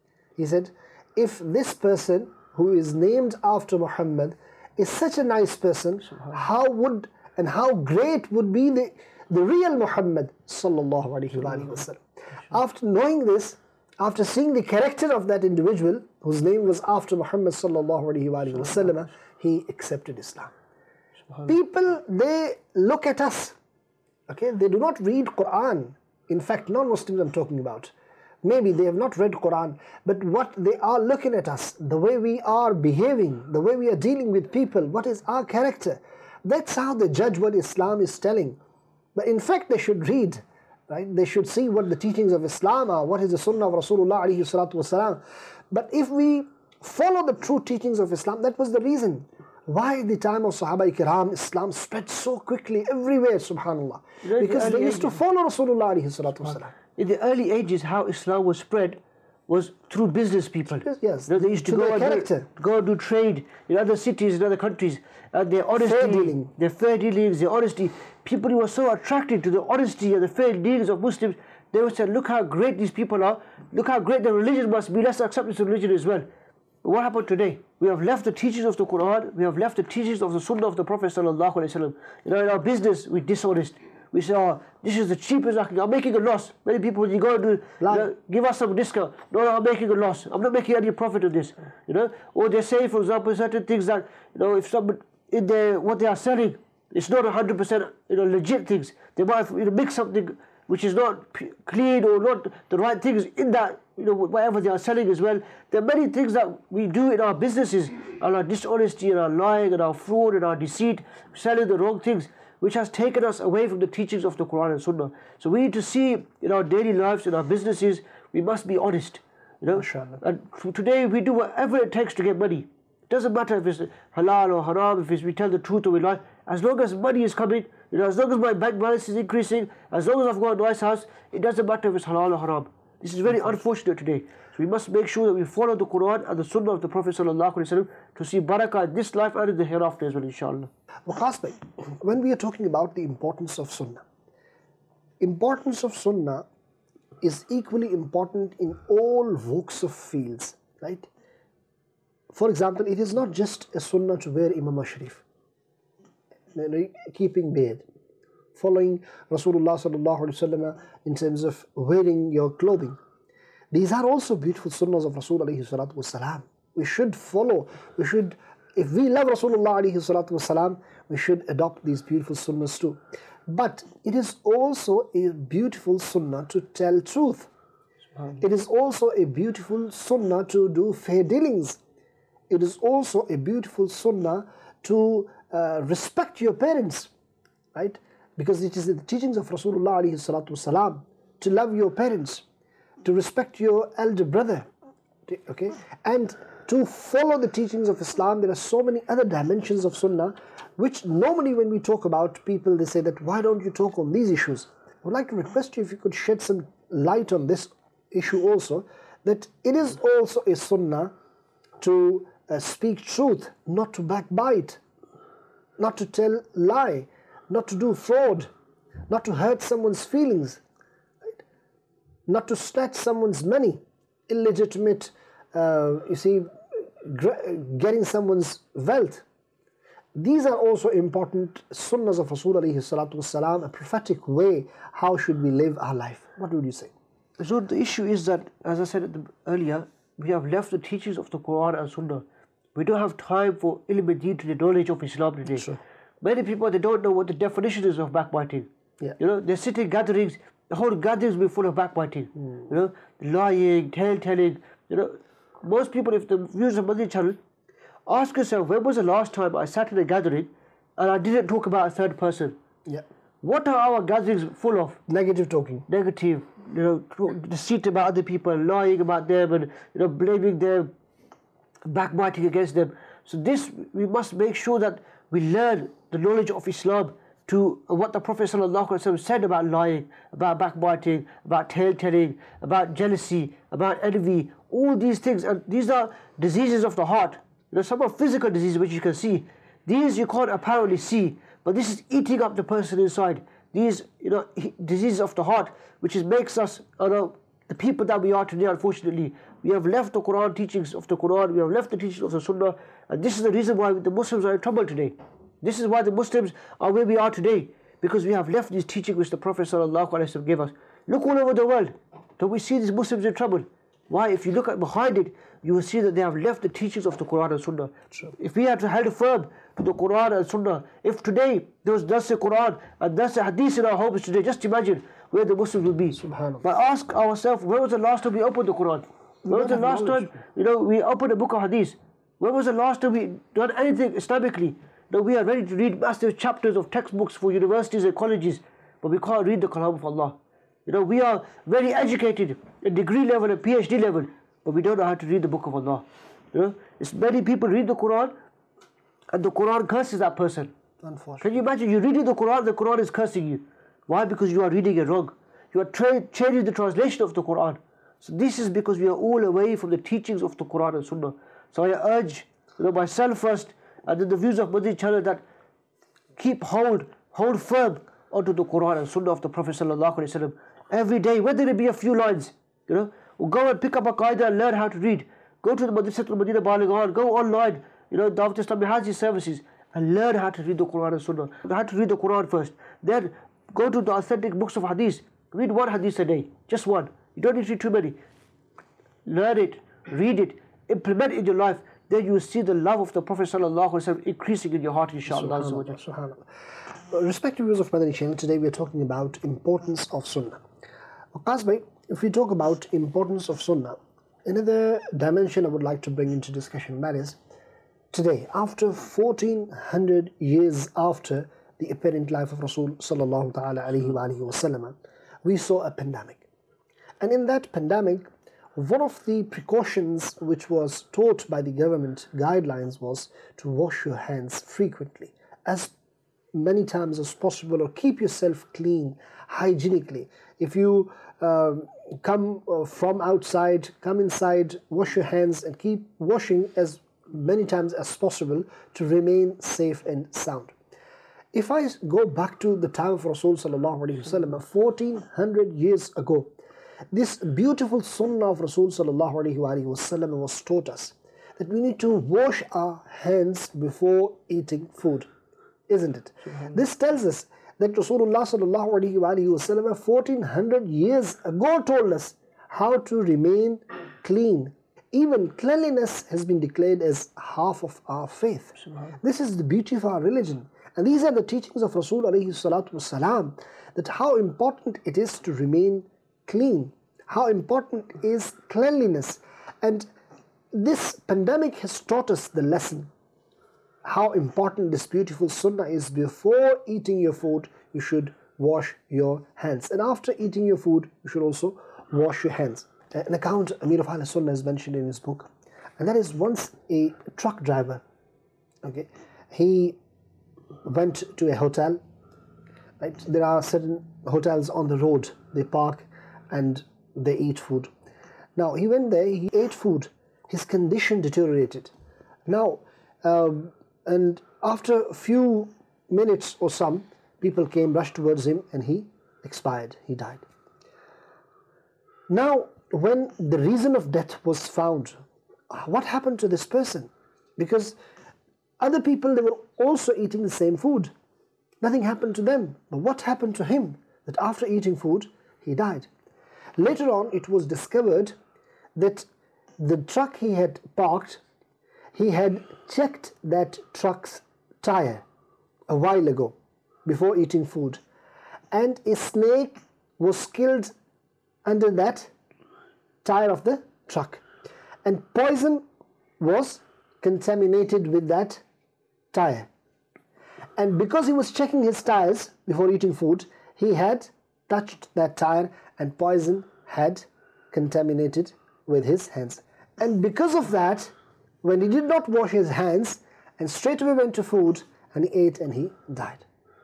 Speaker 2: He said, if this person who is named after Muhammad is such a nice person, how would and how great would be the, the real Muhammad sallallahu alaihi wasallam. After knowing this, after seeing the character of that individual, whose name was after Muhammad sallallahu alaihi wasallam, he accepted Islam. People, they look at us, okay, they do not read Quran. In fact, non-Muslims I'm talking about. Maybe they have not read Quran, but what they are looking at us, the way we are behaving, the way we are dealing with people, what is our character, that's how they judge what Islam is telling. But in fact, they should read. Right? They should see what the teachings of Islam are, what is the sunnah of Rasulullah alayhi salatu wasalam. But if we follow the true teachings of Islam, that was the reason why at the time of Sahaba Ikram, Islam spread so quickly everywhere, subhanAllah. Because they used to follow Rasulullah alayhi salatu wasalam.
Speaker 3: In the early ages, how Islam was spread was through business people.
Speaker 2: Yes,
Speaker 3: you know, they used to, to go, and do, go and do trade in other cities, in other countries. And their honesty,
Speaker 2: fair dealing.
Speaker 3: their fair dealings, their honesty. People who were so attracted to the honesty and the fair dealings of Muslims, they would say, look how great these people are, look how great their religion must be, let's accept this religion as well. But what happened today? We have left the teachings of the Quran, we have left the teachings of the Sunnah of the Prophet sallallahu alaihi wasallam. You know, in our business, we're dishonest. We say, oh, this is the cheapest I can, I'm making a loss. Many people, when you go and do, you know, give us some discount. No, no, I'm making a loss. I'm not making any profit of this. You know, or they say, for example, certain things that, you know, if someone, in their, what they are selling, it's not one hundred percent, you know, legit things. They might, you know, mix something which is not clean or not the right things in that, you know, whatever they are selling as well. There are many things that we do in our businesses, and our dishonesty and our lying and our fraud and our deceit, selling the wrong things, which has taken us away from the teachings of the Quran and Sunnah. So we need to see in our daily lives, in our businesses, we must be honest. You know, and today we do whatever it takes to get money. It doesn't matter if it's halal or haram, if it's, we tell the truth or we lie. As long as money is coming, you know, as long as my bank balance is increasing, as long as I've got a nice house, it doesn't matter if it's halal or haram. This is very unfortunate today. So we must make sure that we follow the Quran and the Sunnah of the Prophet sallallahu alaihi wasallam to see barakah in this life and in the hereafter as well, inshallah.
Speaker 2: Waqas bhai, when we are talking about the importance of Sunnah, importance of Sunnah is equally important in all walks of fields, right? For example, it is not just a Sunnah to wear Imam Sharif, keeping beard, following Rasulullah sallallahu alaihi wasallam in terms of wearing your clothing. These are also beautiful sunnahs of Rasul alayhi salatu wasalam. We should follow, we should, if we love Rasulullah alayhi salatu wasalam, we should adopt these beautiful sunnahs too. But it is also a beautiful sunnah to tell truth. It is also a beautiful sunnah to do fair dealings. It is also a beautiful sunnah to uh, respect your parents, right? Because it is the teachings of Rasulullah alayhi salatu wasalam to love your parents, to respect your elder brother, okay, and to follow the teachings of Islam. There are so many other dimensions of Sunnah which normally when we talk about, people they say that why don't you talk on these issues? I would like to request you if you could shed some light on this issue also, that it is also a Sunnah to uh, speak truth, not to backbite, not to tell lie, not to do fraud, not to hurt someone's feelings, right? Not to snatch someone's money, illegitimate, uh, you see, getting someone's wealth. These are also important sunnahs of Rasul alayhi salatu wasalam, a prophetic way how should we live our life. What would you say?
Speaker 3: So the issue is that, as I said earlier, we have left the teachings of the Quran and Sunnah. We don't have time for ilm al-deen, to the knowledge of Islam today.
Speaker 2: Sure.
Speaker 3: Many people, they don't know what the definition is of backbiting.
Speaker 2: Yeah.
Speaker 3: You know, they sit in gatherings, the whole gatherings will be full of backbiting. Mm. You know, lying, tale-telling. You know, most people, if the viewers of Madani channel, ask yourself, when was the last time I sat in a gathering and I didn't talk about a third person?
Speaker 2: Yeah.
Speaker 3: What are our gatherings full of?
Speaker 2: Negative talking.
Speaker 3: Negative, you know, deceit about other people, lying about them, and you know, blaming them, backbiting against them. So this, we must make sure that we learn the knowledge of Islam to what the Prophet ﷺ said about lying, about backbiting, about tale-telling, about jealousy, about envy, all these things. And these are diseases of the heart. You know, some are physical diseases which you can see. These you can't apparently see, but this is eating up the person inside. These, you know, diseases of the heart, which is, makes us, you know, the people that we are today, unfortunately. We have left the Quran teachings of the Quran, we have left the teachings of the Sunnah, and this is the reason why the Muslims are in trouble today. This is why the Muslims are where we are today, because we have left these teachings which the Prophet ﷺ gave us. Look all over the world, don't we see these Muslims in trouble? Why? If you look at behind it, you will see that they have left the teachings of the Quran and Sunnah.
Speaker 2: Sure.
Speaker 3: If we had held firm to the Quran and Sunnah, if today there was thus a Quran and thus a Hadith in our homes today, just imagine where the Muslims would be.
Speaker 2: Subhanallah.
Speaker 3: But ask ourselves, when was the last time we opened the Quran? When was the last time, you know, we opened a book of Hadith? When was the last time we done anything Islamically? Now we are ready to read massive chapters of textbooks for universities and colleges, but we can't read the Kalam of Allah. You know, we are very educated at degree level and PhD level, but we don't know how to read the Book of Allah. You know, it's many people read the Quran, and the Quran curses that person.
Speaker 2: Unfortunately.
Speaker 3: Can you imagine? You're reading the Quran, the Quran is cursing you. Why? Because you are reading it wrong. You are tra changing the translation of the Quran. So this is because we are all away from the teachings of the Quran and Sunnah. So I urge, you know, myself first, and then the views of Madani channel, that keep hold, hold firm onto the Quran and Sunnah of the Prophet sallallahu alaihi wasallam every day, whether it be a few lines. You know, or go and pick up a qaida and learn how to read. Go to the Madrasatul Madinah Balighan, go online. You know, Dawat Islami has these services, and learn how to read the Quran and Sunnah. How to read the Quran first. Then go to the authentic books of Hadith. Read one Hadith a day, just one. You don't need to read too many. Learn it, read it, implement it in your life. Then you will see the love of the Prophet sallallahu alaihi wasallam increasing in your heart, inshallah.
Speaker 2: Subhanallah, subhanallah. Respective viewers of Madani channel, today we are talking about importance of Sunnah. Waqas bhai, if we talk about importance of Sunnah, another dimension I would like to bring into discussion, that is, today, after fourteen hundred years after the apparent life of Rasul sallallahu ta'ala alayhi wa alayhi wa sallam, we saw a pandemic. And in that pandemic, one of the precautions which was taught by the government guidelines was to wash your hands frequently, as many times as possible, or keep yourself clean hygienically. If you um, come uh, from outside, come inside, wash your hands and keep washing as many times as possible to remain safe and sound. If I go back to the time of Rasul sallallahu alaihi wasallam, fourteen hundred years ago, this beautiful sunnah of Rasul sallallahu alaihi wasallam was taught us that we need to wash our hands before eating food, isn't it? This tells us that Rasulullah sallallahu alaihi wasallam fourteen hundred years ago told us how to remain clean. Even cleanliness has been declared as half of our faith. This is the beauty of our religion. And these are the teachings of Rasul alayhi salatu wasalam, that how important it is to remain clean, how important is cleanliness. And this pandemic has taught us the lesson, how important this beautiful sunnah is. Before eating your food, you should wash your hands. And after eating your food, you should also wash your hands. An account Amir of Ahl Sunnah has mentioned in his book, and that is once a truck driver, okay, he went to a hotel. Right? There are certain hotels on the road, they park and they eat food. Now he went there, he ate food, his condition deteriorated. Now um, and after a few minutes or some, people came, rushed towards him, and he expired, he died. Now when the reason of death was found, what happened to this person? Because other people, they were also eating the same food. Nothing happened to them. But what happened to him? That after eating food, he died. Later on, it was discovered that the truck he had parked, he had checked that truck's tire a while ago, before eating food. And a snake was killed under that tire of the truck. And poison was contaminated with that tire. And because he was checking his tires before eating food, he had touched that tire and poison had contaminated with his hands. And because of that, when he did not wash his hands and straight away went to food and he ate and he died.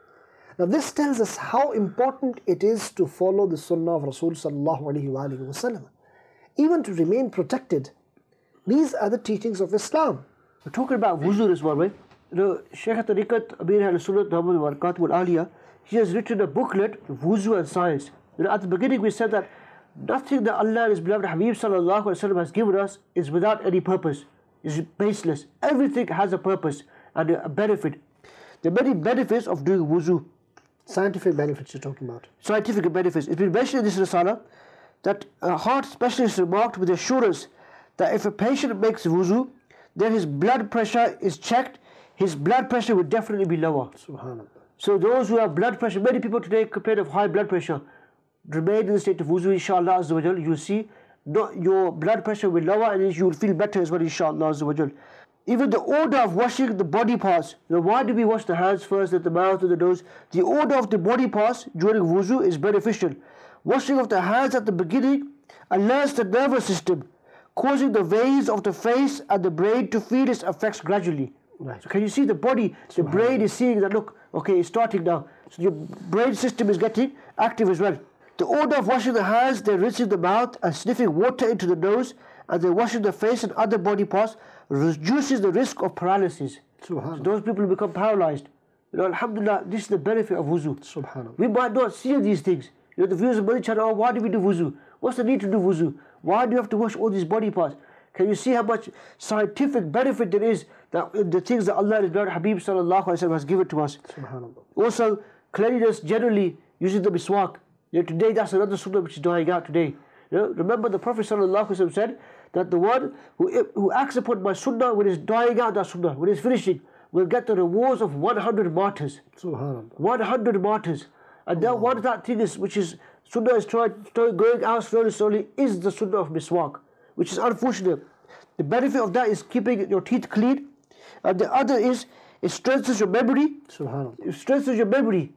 Speaker 2: Now this tells us how important it is to follow the sunnah of Rasul sallallahu alaihi wasallam, even to remain protected. These are the teachings of Islam.
Speaker 3: We're talking about wuzu as well, right? You know, Shaykh Tariqat Amir Ahl Sunnah Muhammad Barakatuh Al-Aliyah, he has written a booklet, Wuzu and Science. You know, at the beginning we said that nothing that Allah and His beloved Habib sallallahu alaihi wasallam has given us is without any purpose, is baseless. Everything has a purpose and a benefit. There are many benefits of doing wuzu.
Speaker 2: Scientific benefits you're talking about.
Speaker 3: Scientific benefits. It's been mentioned in this Risala that a heart specialist remarked with assurance that if a patient makes wuzu, then his blood pressure is checked, his blood pressure will definitely be lower.
Speaker 2: Subhanallah.
Speaker 3: So those who have blood pressure, many people today complain of high blood pressure, remain in the state of wuzu, inshallah azza wa jal, you'll see not, your blood pressure will lower and you will feel better as well, inshallah azza wa jal. Even the order of washing the body parts, you know, why do we wash the hands first, then the mouth, and the nose? The order of the body parts during wuzu is beneficial. Washing of the hands at the beginning alerts the nervous system, causing the veins of the face and the brain to feel its effects gradually.
Speaker 2: Right.
Speaker 3: So can you see the body, the brain is seeing that, look, okay, it's starting now. So your brain system is getting active as well. The order of washing the hands, then rinsing the mouth and sniffing water into the nose, and then washing the face and other body parts reduces the risk of paralysis. So those people become paralyzed. You know, alhamdulillah, this is the benefit of wuzu.
Speaker 2: Subhanallah.
Speaker 3: We might not see these things. You know, the viewers of Badi Channel, oh, why do we do wuzu? What's the need to do wuzu? Why do you have to wash all these body parts? Can you see how much scientific benefit there is that the things that Allah and His beloved Habib sallallahu alaihi wasallam has given to us?
Speaker 2: Subhanallah.
Speaker 3: Also, cleanliness generally, using the miswak. You know, today that's another sunnah which is dying out today. You know, remember the Prophet sallallahu alaihi wasallam said that the one who, who acts upon my sunnah when it's dying out that sunnah, when it's finishing, will get the rewards of one hundred martyrs.
Speaker 2: Subhanallah.
Speaker 3: one hundred martyrs. And then one of that thing is, which is sunnah is trying, going out slowly, slowly, is the sunnah of miswak, which is unfortunate. The benefit of that is keeping your teeth clean, and the other is it strengthens your memory.
Speaker 2: Subhanallah.
Speaker 3: It strengthens your memory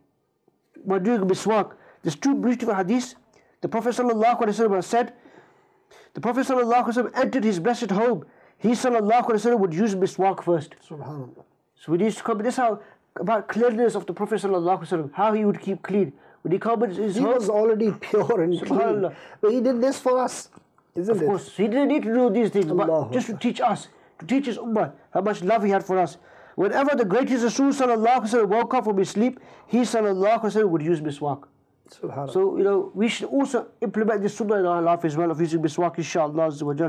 Speaker 3: by doing miswak. There's two beautiful hadiths. The Prophet sallallahu alaihi wasallam has said The Prophet ﷺ entered his blessed home. He ﷺ would use miswak first.
Speaker 2: Subhanallah.
Speaker 3: So when he used to come, this is how, about cleanliness of the Prophet ﷺ, how he would keep clean. When he come in his
Speaker 2: He
Speaker 3: home,
Speaker 2: was already pure and clean.
Speaker 3: Subhanallah.
Speaker 2: But he did this for us, isn't
Speaker 3: of
Speaker 2: it?
Speaker 3: course, he didn't need to do these things, but
Speaker 2: Allahu
Speaker 3: just to teach us, to teach his ummah, how much love he had for us. Whenever the greatest Rasul ﷺ woke up from his sleep, he ﷺ would use miswak.
Speaker 2: Subhanallah.
Speaker 3: So, you know, we should also implement this sunnah in our life as well of using miswak, inshaAllah Azza wa Jal.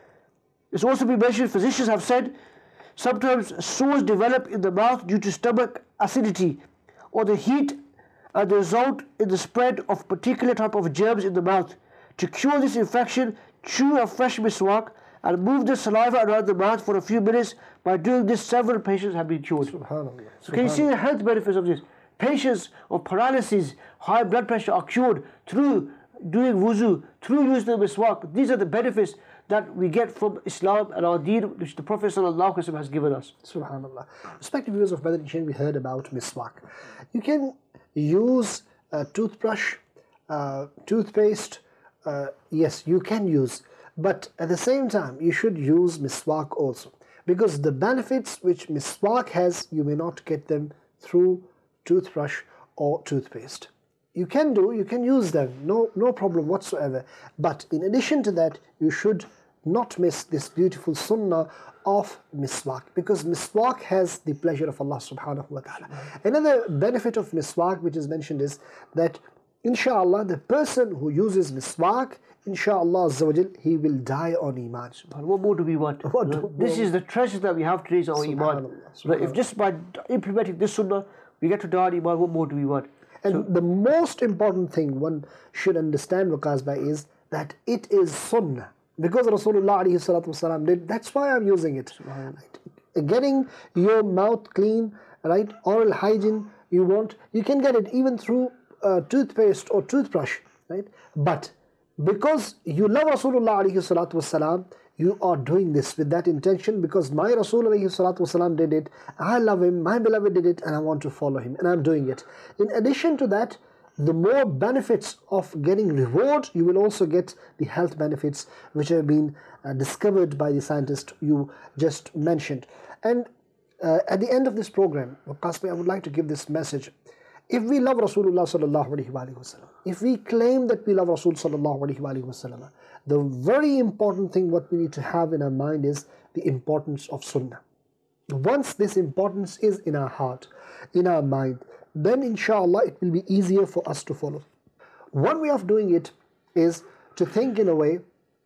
Speaker 3: It's also been mentioned, physicians have said, sometimes sores develop in the mouth due to stomach acidity or the heat and the result in the spread of particular type of germs in the mouth. To cure this infection, chew a fresh miswak and move the saliva around the mouth for a few minutes. By doing this, several patients have been cured.
Speaker 2: Subhanallah.
Speaker 3: So can you see the health benefits of this? Patients of paralysis, high blood pressure are cured through doing wuzu, through using the miswak. These are the benefits that we get from Islam and our deen, which the Prophet ﷺ has given us.
Speaker 2: Subhanallah. Respected viewers of Madani Chain, we heard about miswak. You can use a toothbrush, uh, toothpaste, uh, yes, you can use. But at the same time, you should use miswak also. Because the benefits which miswak has, you may not get them through toothbrush or toothpaste. You can do, you can use them, no, no problem whatsoever. But in addition to that, you should not miss this beautiful sunnah of miswak, because miswak has the pleasure of Allah subhanahu wa ta'ala. Another benefit of miswak which is mentioned is that inshallah the person who uses miswak, inshallah azza wa jal, he will die on iman.
Speaker 3: What more do we want?
Speaker 2: What
Speaker 3: You know,
Speaker 2: more?
Speaker 3: this is the treasure that we have today is our iman.
Speaker 2: Subhanallah,
Speaker 3: But if just by implementing this sunnah, we get to die on iman, what more do we want?
Speaker 2: And
Speaker 3: So-
Speaker 2: the most important thing one should understand, Waqas Bhai, is that it is sunnah. Because Rasulullah alayhi salatu wasalam did, that's why I'm using it. Right? Getting your mouth clean, right? Oral hygiene, you want, you can get it even through uh, toothpaste or toothbrush, right? But because you love Rasulullah alayhi salatu wasalam, you are doing this with that intention, because my Rasul alayhi salatu wasalam did it, I love him, my beloved did it, and I want to follow him, and I'm doing it. In addition to that, the more benefits of getting reward, you will also get the health benefits which have been uh, discovered by the scientist you just mentioned. And uh, at the end of this program, Waqas Bhai, I would like to give this message. If we love Rasulullah sallallahu alaihi wasallam, if we claim that we love Rasul sallallahu alaihi wasallam, the very important thing what we need to have in our mind is the importance of sunnah. Once this importance is in our heart, in our mind, then inshallah it will be easier for us to follow. One way of doing it is to think in a way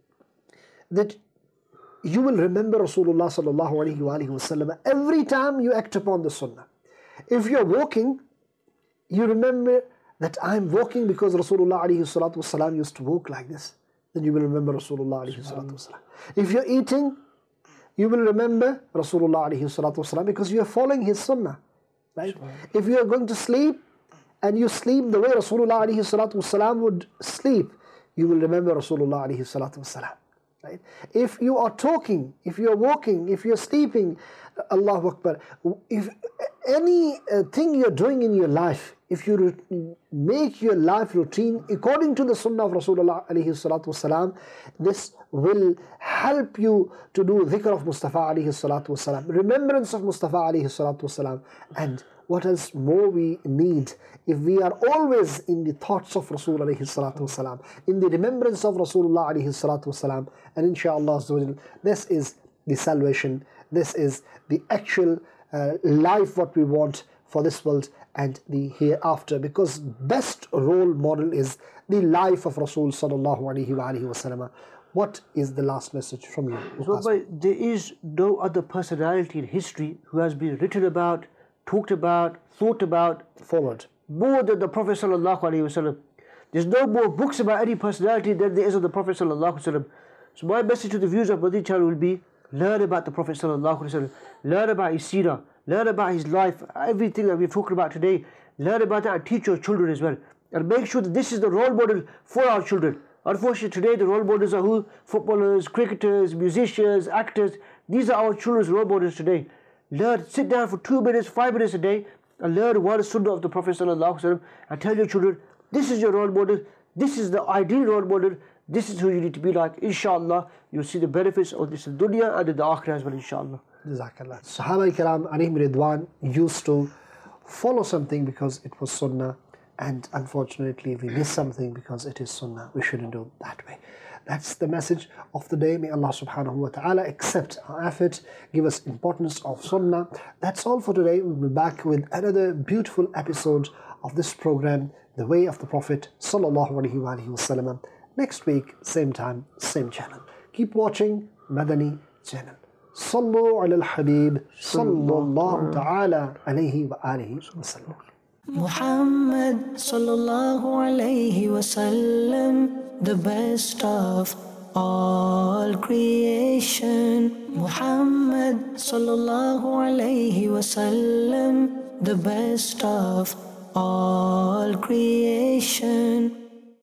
Speaker 2: that you will remember Rasulullah sallallahu alaihi wasallam every time you act upon the sunnah. If you're walking, you remember that I'm walking because Rasulullah alayhi salatu wasalam used to walk like this. Then you will remember Rasulullah alayhi salatu wasalam. If you're eating, you will remember Rasulullah alayhi salatu wasalam because you are following his sunnah. Right? If you are going to sleep and you sleep the way Rasulullah alayhi salatu wasalam would sleep, you will remember Rasulullah alayhi salatu wasalam. Right? If you are talking, if you are walking, if you are sleeping, Allahu Akbar, if any uh, thing you are doing in your life, if you make your life routine according to the sunnah of Rasulullah alayhi salatu wasalam, this will help you to do dhikr of Mustafa alayhi salatu wasalam, remembrance of Mustafa alayhi salatu wasalam. And what else more we need if we are always in the thoughts of Rasul alayhi salatu wasalam, in the remembrance of Rasulullah alayhi salatu wasalam, and inshaAllah this is the salvation, this is the actual uh, life what we want for this world and the hereafter, because best role model is the life of Rasul sallallahu alaihi wasallam. What is the last message from you?
Speaker 3: So, but there is no other personality in history who has been written about, talked about, thought about,
Speaker 2: Followed.
Speaker 3: more than the Prophet sallallahu alaihi wasallam. There's no more books about any personality than there is of the Prophet sallallahu alaihi wasallam. So my message to the viewers of Madani channel will be: learn about the Prophet sallallahu alaihi wasallam, learn about his seerah, learn about his life, everything that we're talking about today. Learn about that and teach your children as well, and make sure that this is the role model for our children. Unfortunately, today the role models are who? Footballers, cricketers, musicians, actors. These are our children's role models today. Learn, sit down for two minutes, five minutes a day, and learn one sunnah of the Prophet sallallahu alaihi wasallam, and tell your children, this is your role model, this is the ideal role model, This is who you need to be like. Inshallah, you'll see the benefits of this in dunya and in the akhirah as well, inshallah.
Speaker 2: Jazakallah. Sahaba Ikram alayhim Ridwan used to follow something because it was sunnah, and unfortunately we miss something because it is sunnah. We shouldn't do it that way. That's the message of the day. May Allah subhanahu wa ta'ala accept our effort, give us importance of sunnah. That's all for today. We'll be back with another beautiful episode of this program, The Way of the Prophet sallallahu alaihi wa alihi wasallam. Next week, same time, same channel. Keep watching Madani channel. Sallu ala al-Habib sallallahu ta'ala alayhi wa alihi wa sallam.
Speaker 1: Muhammad sallallahu alayhi wa sallam, the best of all creation. Muhammad sallallahu alayhi wa sallam, the best of all creation.